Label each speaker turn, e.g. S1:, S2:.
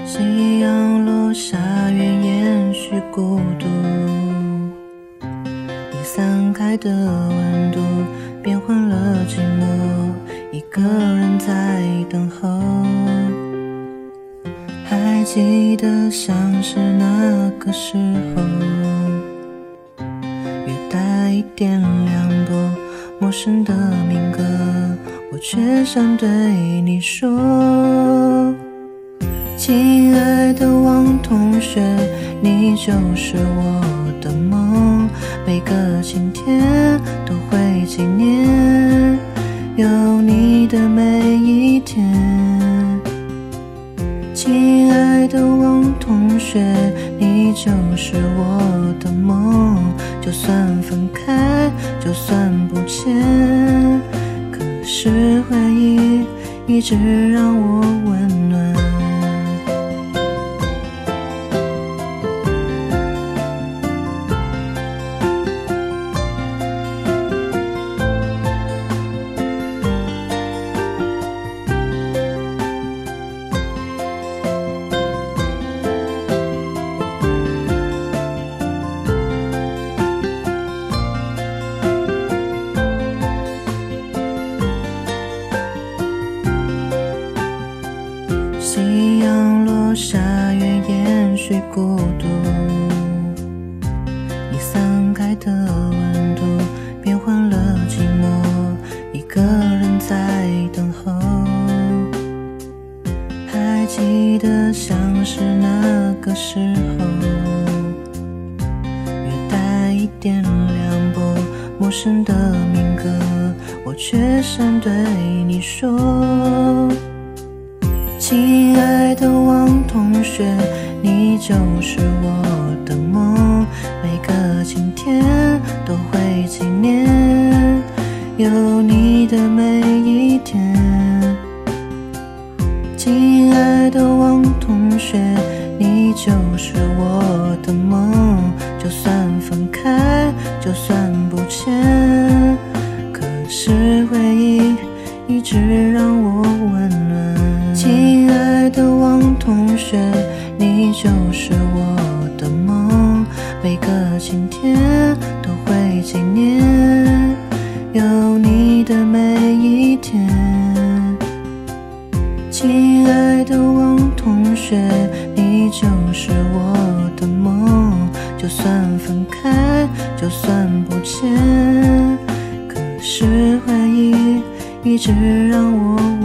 S1: 夕阳落下，愿延续孤独，你散开的温度变换了寂寞，一个人在等候。还记得像是那个时候，略带一点凉薄，陌生的民歌，我却想对你说，亲爱的王同学，你就是我的梦，每个晴天都会纪念有你的每一天。亲爱的王同学，你就是我的梦，就算分开，就算不见，可是回忆一直让我温暖。夕阳落下，愿延续孤独，你散开的温度变换了寂寞，一个人在等候。还记得像是那个时候，略带一点凉薄，陌生的民歌，我却想对你说，亲爱的王同学，你就是我的梦，每个晴天都会纪念有你的每一天。亲爱的王同学，你就是我的梦，就算分开，就算不见，可是回忆一直让我温暖。亲爱的王同学，你就是我的梦，每个晴天都会纪念有你的每一天。亲爱的王同学，你就是我的梦，就算分开，就算不见，可是回忆一直让我